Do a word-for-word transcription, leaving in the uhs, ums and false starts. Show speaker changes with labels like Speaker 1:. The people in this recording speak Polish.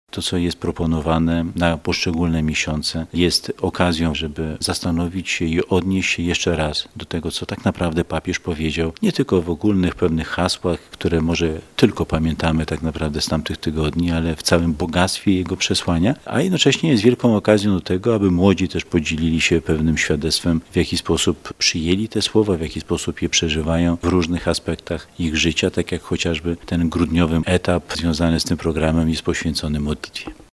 Speaker 1: To, co jest proponowane na poszczególne miesiące, jest okazją, żeby zastanowić się i odnieść się jeszcze raz do tego, co tak naprawdę papież powiedział, nie tylko w ogólnych pewnych hasłach, które może tylko pamiętamy tak naprawdę z tamtych tygodni, ale w całym bogactwie jego przesłania, a jednocześnie jest wielką okazją do tego, aby młodzi też podzielili się pewnym świadectwem, w jaki sposób przyjęli te słowa, w jaki sposób je przeżywają w różnych aspektach ich życia, tak jak chociażby ten grudniowy etap związany z tym programem jest poświęcony modlitwie.